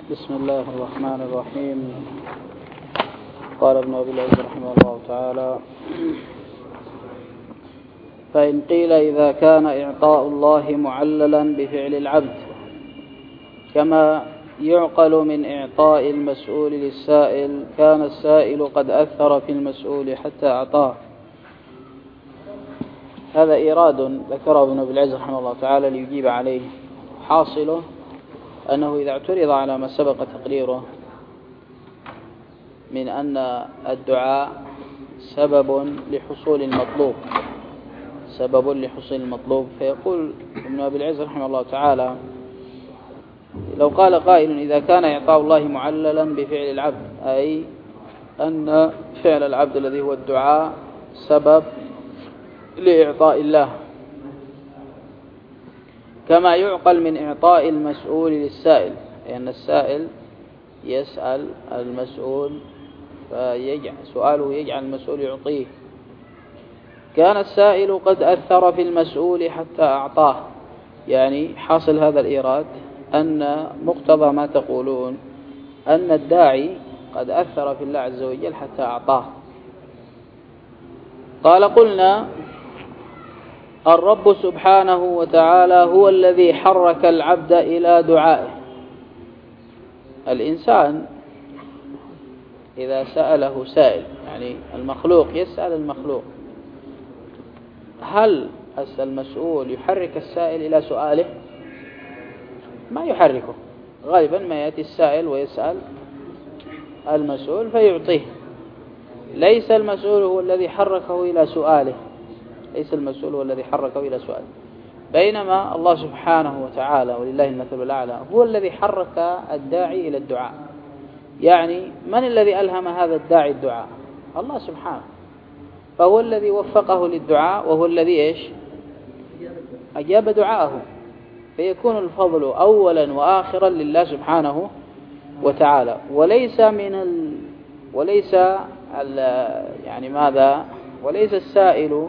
بسم الله الرحمن الرحيم. قال ابن أبي العز رحمه الله تعالى: فإن قيل إذا كان إعطاء الله معللا بفعل العبد كما يعقل من إعطاء المسؤول للسائل، كان السائل قد أثر في المسؤول حتى أعطاه. هذا إيراد ذكره ابن أبي العز رحمه الله تعالى ليجيب عليه. حاصله أنه إذا اعترض على ما سبق تقريره من أن الدعاء سبب لحصول المطلوب، فيقول ابن أبي العز رحمه الله تعالى: لو قال قائل إذا كان إعطاء الله معللا بفعل العبد، أي أن فعل العبد الذي هو الدعاء سبب لإعطاء الله، كما يعقل من إعطاء المسؤول للسائل، لأن السائل يسأل المسؤول سؤاله يجعل المسؤول يعطيه. كان السائل قد أثر في المسؤول حتى أعطاه، يعني حاصل هذا الإيراد أن مقتضى ما تقولون أن الداعي قد أثر في الله عز وجل حتى أعطاه. قال: قلنا الرب سبحانه وتعالى هو الذي حرك العبد إلى دعائه. الإنسان إذا سأله سائل، يعني المخلوق يسأل المخلوق، هل المسؤول يحرك السائل إلى سؤاله؟ ما يحركه. غالبا ما يأتي السائل ويسأل المسؤول فيعطيه. ليس المسؤول هو الذي حركه إلى سؤاله، بينما الله سبحانه وتعالى ولله المثل الأعلى هو الذي حرك الداعي إلى الدعاء. يعني من الذي ألهم هذا الداعي الدعاء؟ الله سبحانه، فهو الذي وفقه للدعاء، وهو الذي أجاب دعاءه، فيكون الفضل أولا وآخرا لله سبحانه وتعالى، وليس السائل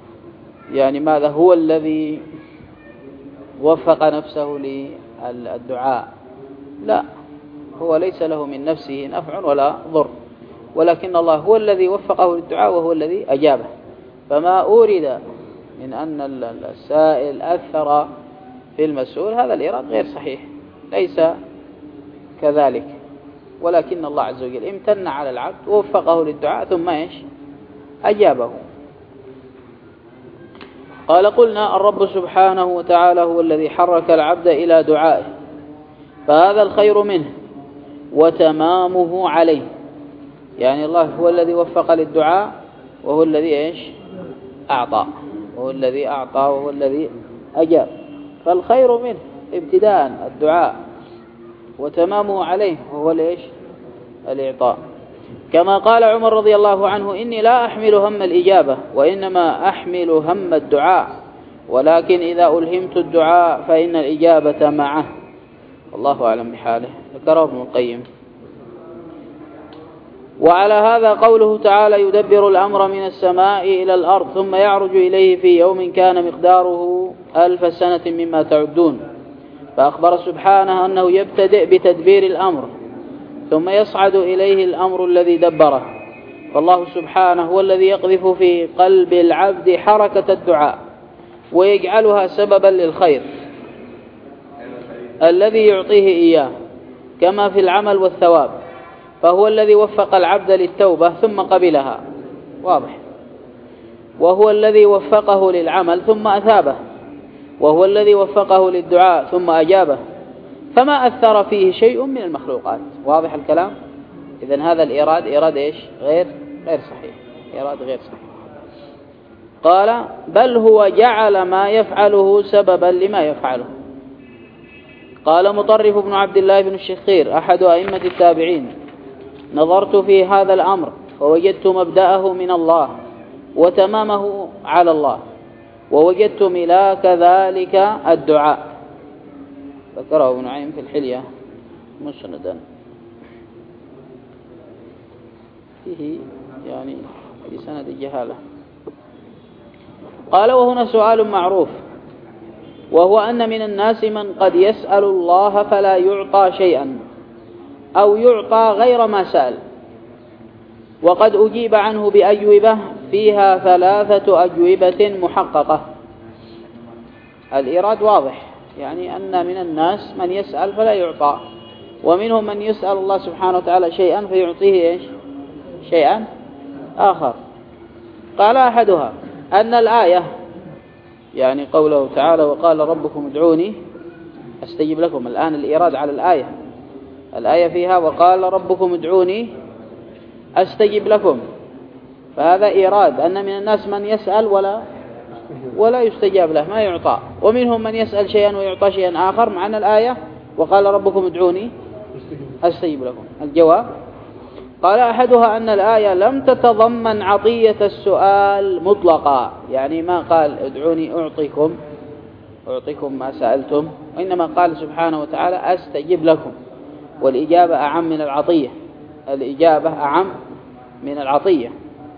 هو الذي وفق نفسه للدعاء. لا، هو ليس له من نفسه نفع ولا ضر، ولكن الله هو الذي وفقه للدعاء وهو الذي أجابه. فما أورد من أن السائل أثر في المسؤول هذا الإيراد غير صحيح، ليس كذلك، ولكن الله عز وجل امتن على العبد ووفقه للدعاء ثم أجابه. قال: قلنا الرب سبحانه وتعالى هو الذي حرك العبد إلى دعائه، فهذا الخير منه وتمامه عليه. يعني الله هو الذي وفق للدعاء، وهو الذي أعطى، وهو الذي أجاب، فالخير منه ابتداء الدعاء، وتمامه عليه وهو الإعطاء. كما قال عمر رضي الله عنه: إني لا أحمل هم الإجابة، وإنما أحمل هم الدعاء، ولكن إذا ألهمت الدعاء فإن الإجابة معه. الله أعلم بحاله. ذكره ابن القيم. وعلى هذا قوله تعالى: يدبر الأمر من السماء إلى الأرض ثم يعرج إليه في يوم كان مقداره 1000 سنة مما تعدون. فأخبر سبحانه أنه يبتدئ بتدبير الأمر ثم يصعد إليه الأمر الذي دبره. فالله سبحانه هو الذي يقذف في قلب العبد حركة الدعاء ويجعلها سببا للخير الذي يعطيه إياه، كما في العمل والثواب. فهو الذي وفق العبد للتوبة ثم قبلها، واضح، وهو الذي وفقه للعمل ثم أثابه، وهو الذي وفقه للدعاء ثم أجابه، فما أثر فيه شيء من المخلوقات. واضح الكلام؟ إذن هذا الإيراد غير صحيح، إيراد غير صحيح. قال: بل هو جعل ما يفعله سببا لما يفعله. قال مطرف بن عبد الله بن الشخير أحد أئمة التابعين: نظرت في هذا الأمر فوجدت مبدأه من الله وتمامه على الله، ووجدت ملاك ذلك الدعاء. ذكره ابن نعيم في الحلية مسندا، فيه في سند الجهالة. قال: وهنا سؤال معروف، وهو أن من الناس من قد يسأل الله فلا يعطى شيئا، أو يعطى غير ما سأل. وقد أجيب عنه بأجوبة فيها 3 أجوبة محققة. الإيراد واضح، يعني أن من الناس من يسأل فلا يعطى، ومنهم من يسأل الله سبحانه وتعالى شيئا فيعطيه إيش؟ شيئا آخر. قال أحدها أن الآية، يعني قوله تعالى وقال ربكم ادعوني أستجب لكم، الآن الإيراد على الآية فيها وقال ربكم ادعوني أستجب لكم، فهذا إيراد أن من الناس من يسأل ولا يستجاب له، ما يعطى، ومنهم من يسأل شيئا ويعطى شيئا آخر. معنى الآية وقال ربكم ادعوني أستجب لكم. الجواب قال أحدها أن الآية لم تتضمن عطية السؤال مطلقا، يعني ما قال ادعوني أعطيكم ما سألتم، وإنما قال سبحانه وتعالى أستجب لكم، والإجابة أعم من العطية، الإجابة أعم من العطية.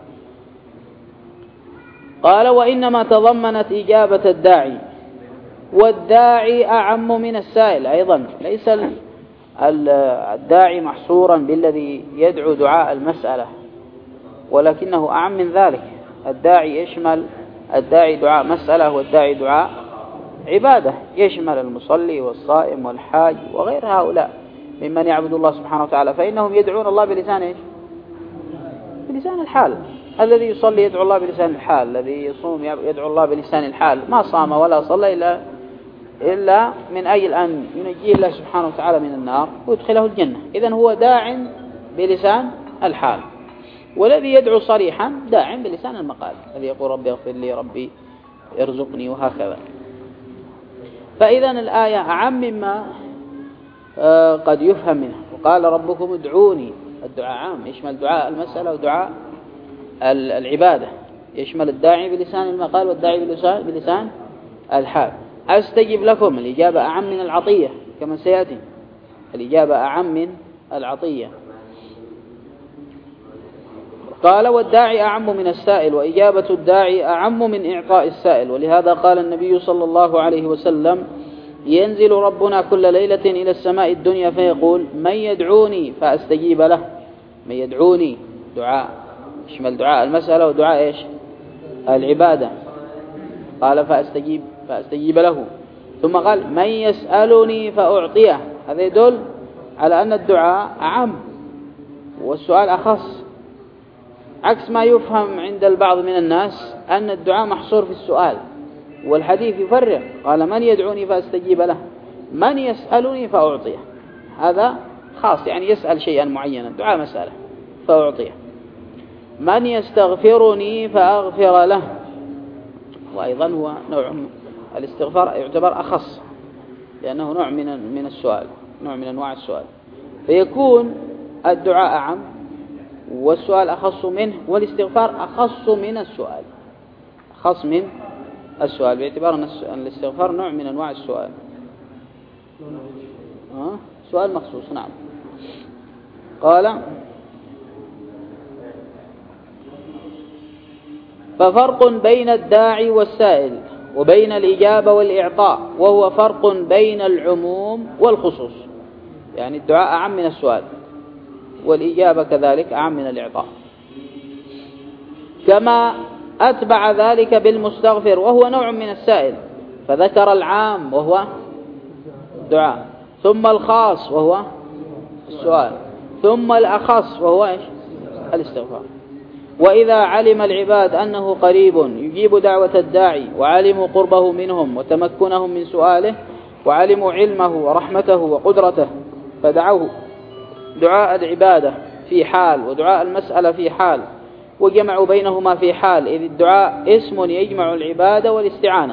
قال وإنما تضمنت إجابة الداعي، والداعي أعم من السائل أيضا، ليس الداعي محصورا بالذي يدعو دعاء المسألة، ولكنه أعم من ذلك. الداعي يشمل الداعي دعاء مسألة، والداعي دعاء عبادة، يشمل المصلي والصائم والحاج وغير هؤلاء ممن يعبد الله سبحانه وتعالى، فإنهم يدعون الله بلسان إيش؟ بلسان الحال. الذي يصلي يدعو الله بلسان الحال، الذي يصوم يدعو الله بلسان الحال، ما صام ولا صلى إلا من أجل أن ينجيه الله سبحانه وتعالى من النار ويدخله الجنة. إذن هو داع بلسان الحال، والذي يدعو صريحا داع بلسان المقال، الذي يقول ربي اغفر لي ربي ارزقني وهكذا. فإذن الآية أعم مما قد يفهم منها. وقال ربكم ادعوني، الدعاء عام، يشمل دعاء المسألة ودعاء العبادة، يشمل الداعي بلسان المقال والداعي بلسان الحال. أستجب لكم، الإجابة أعم من العطية كما سيأتي، الإجابة أعم من العطية. قال والداعي أعم من السائل، وإجابة الداعي أعم من إعطاء السائل، ولهذا قال النبي صلى الله عليه وسلم ينزل ربنا كل ليلة إلى السماء الدنيا فيقول من يدعوني فأستجيب له. من يدعوني دعاء يشمل دعاء المسألة ودعاء إيش؟ العبادة. قال فأستجيب له، ثم قال من يسألني فأعطيه. هذا يدل على أن الدعاء أعم والسؤال أخص، عكس ما يفهم عند البعض من الناس أن الدعاء محصور في السؤال، والحديث يفرق، قال من يدعوني فأستجيب له، من يسألني فأعطيه، هذا خاص، يعني يسأل شيئا معينا، دعاء مسألة فأعطيه. من يستغفرني فأغفر له، وأيضا هو نوع الاستغفار يعتبر أخص، لأنه نوع من السؤال، نوع من أنواع السؤال، فيكون الدعاء أعم والسؤال أخص منه، والاستغفار أخص من السؤال، أخص من السؤال، باعتبار أن الاستغفار نوع من أنواع السؤال، سؤال مخصوص. نعم. قال ففرق بين الداعي والسائل وبين الإجابة والإعطاء، وهو فرق بين العموم والخصوص، يعني الدعاء أعم من السؤال، والإجابة كذلك أعم من الإعطاء. كما أتبع ذلك بالمستغفر وهو نوع من السائل، فذكر العام وهو الدعاء، ثم الخاص وهو السؤال، ثم الأخص وهو إيش؟ الاستغفار. وإذا علم العباد أنه قريب يجيب دعوة الداعي، وعلموا قربه منهم وتمكنهم من سؤاله، وعلموا علمه ورحمته وقدرته، فدعوه دعاء العبادة في حال ودعاء المسألة في حال، وجمعوا بينهما في حال، إذ الدعاء اسم يجمع العبادة والاستعانة.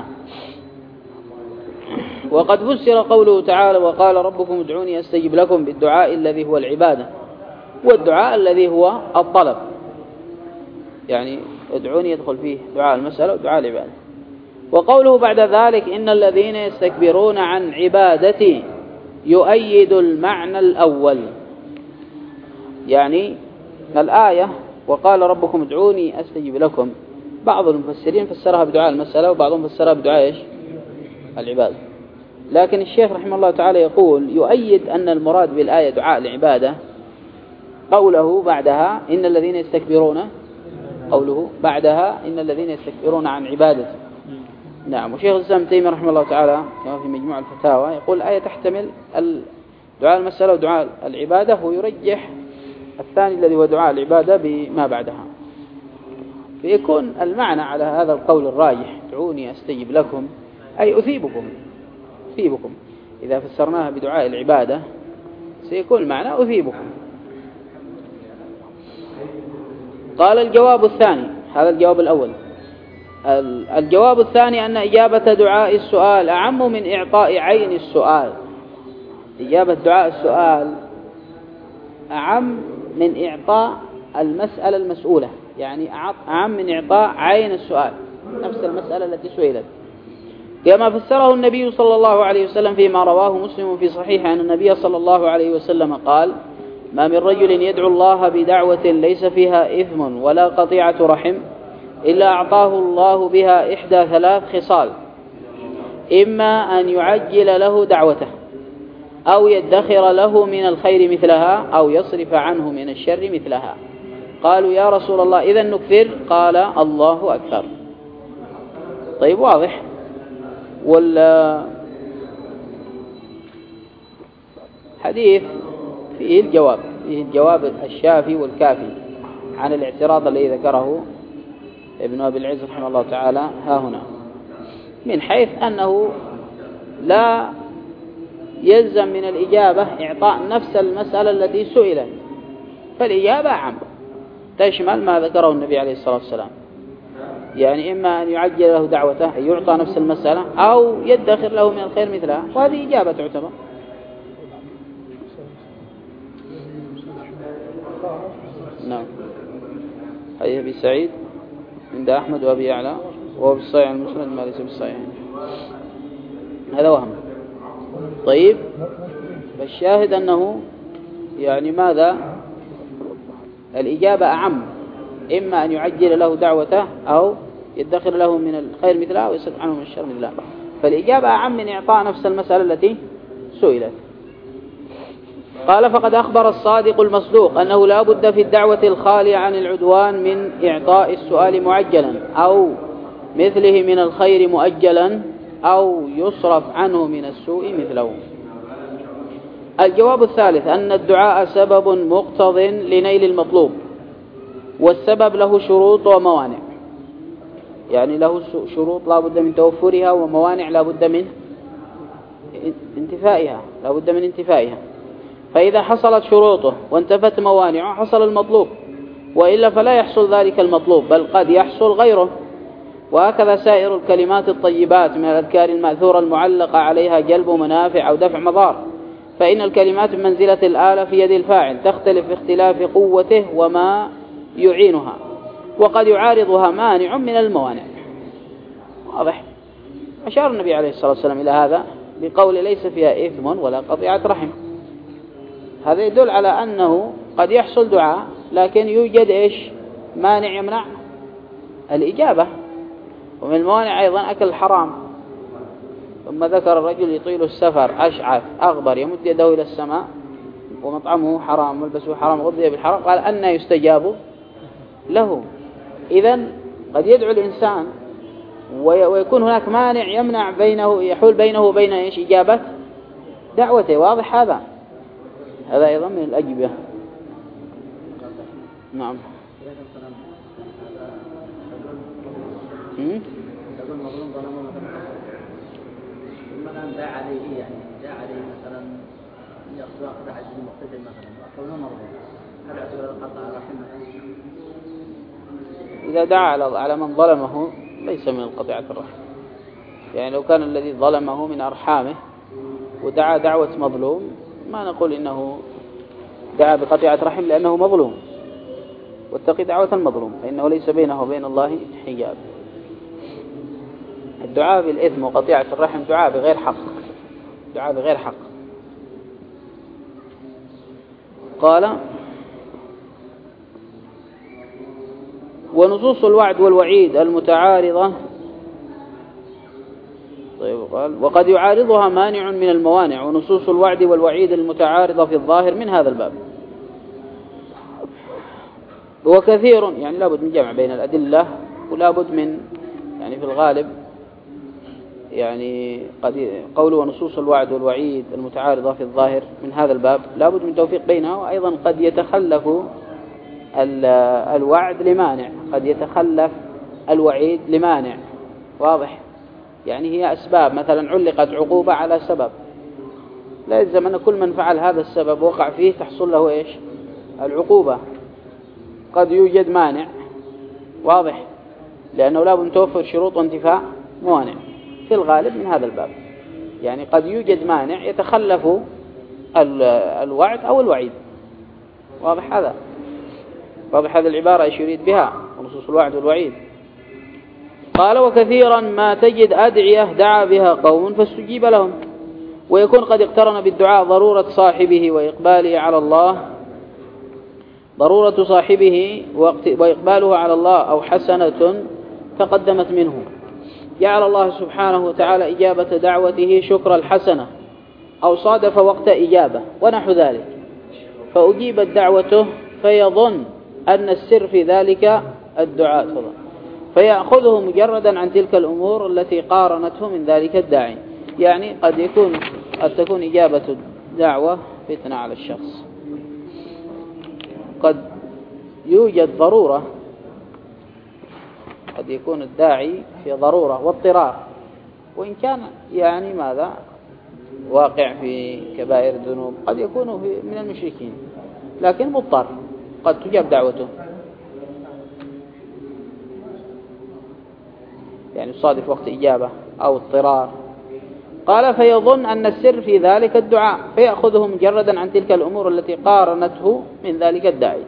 وقد فسر قوله تعالى وقال ربكم ادعوني أستجب لكم بالدعاء الذي هو العبادة، والدعاء الذي هو الطلب، يعني ادعوني يدخل فيه دعاء المسألة ودعاء العبادة. وقوله بعد ذلك إن الذين يستكبرون عن عبادتي يؤيد المعنى الأول، يعني الآية وقال ربكم ادعوني أستجب لكم، بعض المفسرين فسرها بدعاء المسألة، وبعضهم فسرها بدعاء إيش؟ العبادة. لكن الشيخ رحمه الله تعالى يقول يؤيد أن المراد بالآية دعاء العبادة قوله بعدها إن الذين يستكبرون عن عبادته. نعم. وشيخ الإسلام ابن تيمية رحمه الله تعالى كما في مجموع الفتاوى يقول الآية تحتمل دعاء المسألة ودعاء العبادة، ويرجح الثاني الذي هو دعاء العبادة بما بعدها، فيكون المعنى على هذا القول الراجح ادعوني أستجب لكم أي أثيبكم. إذا فسرناها بدعاء العبادة سيكون المعنى أثيبكم. قال الجواب الثاني، هذا الجواب الأول. الجواب الثاني أن إجابة دعاء السؤال أعم من إعطاء عين السؤال. إجابة دعاء السؤال أعم من إعطاء المسألة المسؤولة، يعني أعم من إعطاء عين السؤال، نفس المسألة التي سئلت، كما فسره النبي صلى الله عليه وسلم فيما رواه مسلم في صحيحه أن النبي صلى الله عليه وسلم قال: ما من رجل يدعو الله بدعوة ليس فيها إثم ولا قطيعة رحم إلا أعطاه الله بها إحدى ثلاث خصال: إما أن يعجل له دعوته، أو يدخر له من الخير مثلها، أو يصرف عنه من الشر مثلها. قالوا: يا رسول الله إذن نكثر؟ قال: الله أكثر. طيب، واضح. والحديث فيه الجواب الشافي والكافي عن الاعتراض الذي ذكره ابن أبي العز رحمه الله تعالى ها هنا، من حيث أنه لا يلزم من الإجابة إعطاء نفس المسألة التي سئلت، فالإجابة عام تشمل ما ذكره النبي عليه الصلاة والسلام، يعني إما أن يعجل له دعوته أن يعطى نفس المسألة، أو يدخر له من الخير مثلها، وهذه إجابة تعتبر. نعم. حديث أبي سعيد عند أحمد وأبي يعلى، وهو بالصحيح المسند ما ليس بالصحيح، هذا وهم. طيب، فالشاهد أنه يعني ماذا؟ الإجابة أعم، إما أن يعجل له دعوته أو يدخر له من الخير مثلها أو يصرف عنه من الشر مثلها، فالإجابة أعم من إعطاء نفس المسألة التي سئلت. قال: فقد أخبر الصادق المصدوق أنه لا بد في الدعوة الخالية عن العدوان من إعطاء السؤال معجلا، أو مثله من الخير مؤجلا، أو يصرف عنه من السوء مثله. الجواب الثالث أن الدعاء سبب مقتض لنيل المطلوب، والسبب له شروط وموانع، يعني له شروط لا بد من توفرها، وموانع لا بد من انتفائها. فإذا حصلت شروطه وانتفت موانعه حصل المطلوب، وإلا فلا يحصل ذلك المطلوب، بل قد يحصل غيره. وهكذا سائر الكلمات الطيبات من الأذكار المأثورة المعلقة عليها جلب منافع أو دفع مضار، فإن الكلمات بمنزلة الآلة في يد الفاعل، تختلف باختلاف قوته وما يعينها، وقد يعارضها مانع من الموانع. واضح. أشار النبي عليه الصلاة والسلام إلى هذا بقول: ليس فيها إثم ولا قطيعة رحم. هذا يدل على أنه قد يحصل دعاء، لكن يوجد مانع يمنع الإجابة. ومن الموانع أيضا أكل الحرام. ثم ذكر الرجل يطيل السفر أشعث أغبر يمد يده إلى السماء ومطعمه حرام ملبسه حرام غذي بالحرام، قال: أن يستجاب له. إذن قد يدعو الإنسان ويكون هناك مانع يمنع يحول بينه وبين إجابة دعوته. واضح هذا أيضا من الأجوبة. نعم. داع عليه، يعني داع عليه مثلا يأخذ أحد المقتدر مثلا وأخذ مرضى، هل يعتبر القطع رحمه؟ إذا دعا على من ظلمه ليس من القطيعة الرحم، يعني لو كان الذي ظلمه من أرحامه ودعا دعوة مظلوم ما نقول إنه دعا بقطيعة رحم، لأنه مظلوم، واتقي دعوة المظلوم فإنه ليس بينه وبين الله حجاب. الدعاء بالإثم وقطيعة الرحم دعاء بغير حق. قال: ونصوص الوعد والوعيد المتعارضة. طيب، طيب قال وقد يعارضها مانع من الموانع ونصوص الوعد والوعيد المتعارضة في الظاهر من هذا الباب. وكثير يعني لابد من جمع بين الأدلة ولابد من يعني في الغالب يعني قد قول ونصوص الوعد والوعيد المتعارضة في الظاهر من هذا الباب لابد من توفيق بينها. وأيضا قد يتخلف الوعد لمانع، قد يتخلف الوعيد لمانع. واضح؟ يعني هي أسباب، مثلا علقت عقوبة على سبب، لا يلزم أن كل من فعل هذا السبب وقع فيه تحصل له إيش؟ العقوبة. قد يوجد مانع، واضح، لأنه لا بد توفر شروط وانتفاء موانع في الغالب من هذا الباب. يعني قد يوجد مانع يتخلف الوعد أو الوعيد. واضح هذا؟ واضح هذه العبارة ايش يريد بها ونصوص الوعد والوعيد. قال وكثيرا ما تجد أدعية دعا بها قوم فاستجيب لهم، ويكون قد اقترن بالدعاء ضرورة صاحبه وإقباله على الله، ضرورة صاحبه وإقباله على الله أو حسنة تقدمت منه، جعل الله سبحانه وتعالى إجابة دعوته شكر الحسنة، أو صادف وقت إجابة ونحو ذلك، فأجيبت دعوته فيظن أن السر في ذلك الدعاء، فيأخذه مجردا عن تلك الأمور التي قارنته من ذلك الداعي. يعني قد تكون إجابة الدعوة فتنة على الشخص، قد يوجد ضرورة، قد يكون الداعي في ضرورة واضطرار، وإن كان يعني ماذا واقع في كبائر الذنوب، قد يكون من المشركين لكن مضطر، قد تجاب دعوته، يعني صادف وقت إجابة أو اضطرار. قال فيظن أن السر في ذلك الدعاء، فيأخذه مجردا عن تلك الأمور التي قارنته من ذلك الداعي.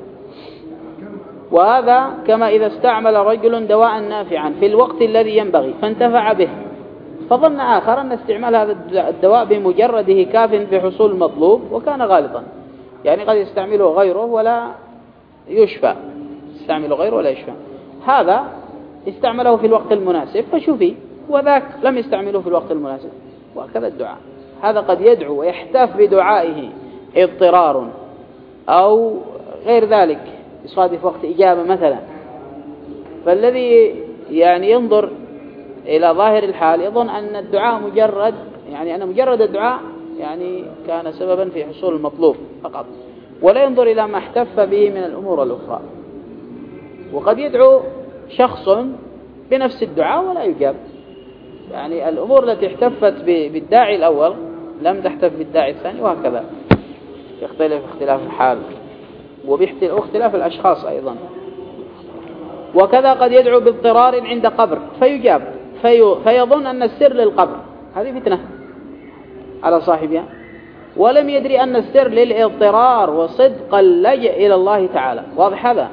وهذا كما إذا استعمل رجل دواء نافعا في الوقت الذي ينبغي فانتفع به، فظن آخر أن استعمال هذا الدواء بمجرده كاف في حصول المطلوب وكان غالطا. يعني قد يستعمله غيره ولا يشفى، يستعمله غيره ولا يشفى. هذا استعمله في الوقت المناسب فشفي، وذاك لم يستعمله في الوقت المناسب. وهكذا الدعاء، هذا قد يدعو ويحتاف بدعائه اضطرار أو غير ذلك، يصادف وقت إجابة مثلا، فالذي يعني ينظر إلى ظاهر الحال يظن أن الدعاء مجرد، يعني أن مجرد الدعاء يعني كان سببا في حصول المطلوب فقط، ولا ينظر إلى ما احتف به من الأمور الأخرى. وقد يدعو شخص بنفس الدعاء ولا يجاب، يعني الأمور التي احتفت بالداعي الأول لم تحتف بالداعي الثاني، وهكذا يختلف اختلاف الحال واختلاف الأشخاص أيضا. وكذا قد يدعو باضطرار عند قبر فيجاب، فيظن أن السر للقبر، هذه فتنة على صاحبها، ولم يدري أن السر للاضطرار وصدق اللجأ إلى الله تعالى. واضح هذا؟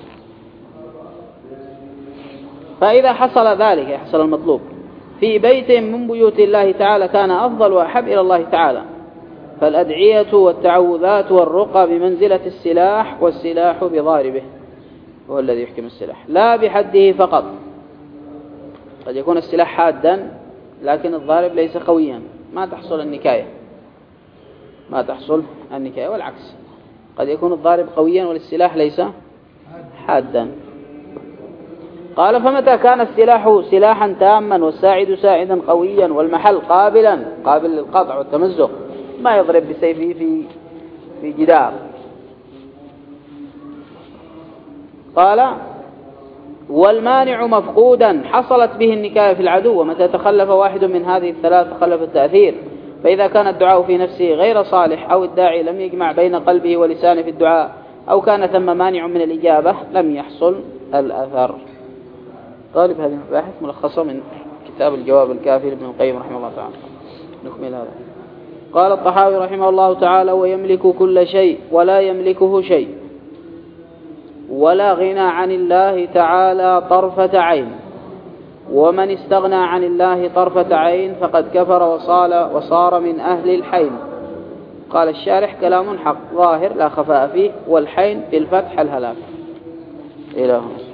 فإذا حصل ذلك، يحصل المطلوب في بيت من بيوت الله تعالى، كان أفضل وأحب إلى الله تعالى. فالأدعية والتعوذات والرقى بمنزلة السلاح، والسلاح بضاربه هو الذي يحكم السلاح لا بحده فقط. قد يكون السلاح حادا لكن الضارب ليس قويا، ما تحصل النكاية، والعكس، قد يكون الضارب قويا والسلاح ليس حادا. قال فمتى كان السلاح سلاحا تاما والساعد ساعدا قويا والمحل قابل للقطع والتمزق، ما يضرب بسيفه في جدار. قال والمانع مفقودا حصلت به النكاية في العدو، ومتى تخلف واحد من هذه الثلاث تخلف التأثير. فإذا كان الدعاء في نفسه غير صالح، أو الداعي لم يجمع بين قلبه ولسانه في الدعاء، أو كان ثم مانع من الإجابة، لم يحصل الأثر. طالب هذه المباحث ملخصة من كتاب الجواب الكافي لابن القيم رحمه الله تعالى. نكمل هذا. قال الطحاوي رحمه الله تعالى ويملك كل شيء ولا يملكه شيء، ولا غنى عن الله تعالى طرفة عين، ومن استغنى عن الله طرفة عين فقد كفر وصار من أهل الحين. قال الشارح كلام حق ظاهر لا خفاء فيه، والحين بالفتح الهلاك. إلهنا